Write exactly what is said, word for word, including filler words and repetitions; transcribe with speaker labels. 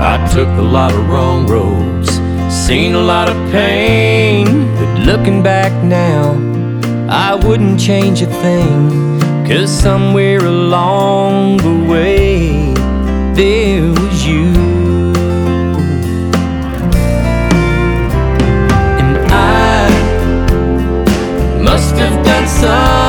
Speaker 1: I took a lot of wrong roads, seen a lot of pain, but looking back now, I wouldn't change a thing. 'Cause somewhere along the way, there was you. And I must have done something